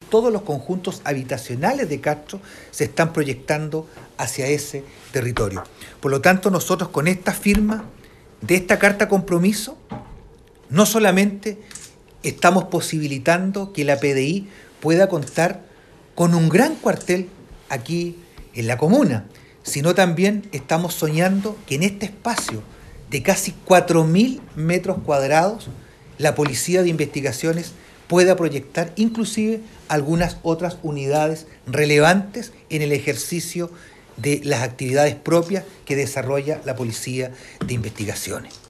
todos los conjuntos habitacionales de Castro se están proyectando hacia ese territorio. Por lo tanto, nosotros con esta firma de esta carta compromiso, no solamente estamos posibilitando que la PDI pueda contar con un gran cuartel aquí en la comuna, sino también estamos soñando que en este espacio de casi 4.000 metros cuadrados la Policía de Investigaciones pueda proyectar inclusive algunas otras unidades relevantes en el ejercicio de las actividades propias que desarrolla la Policía de Investigaciones.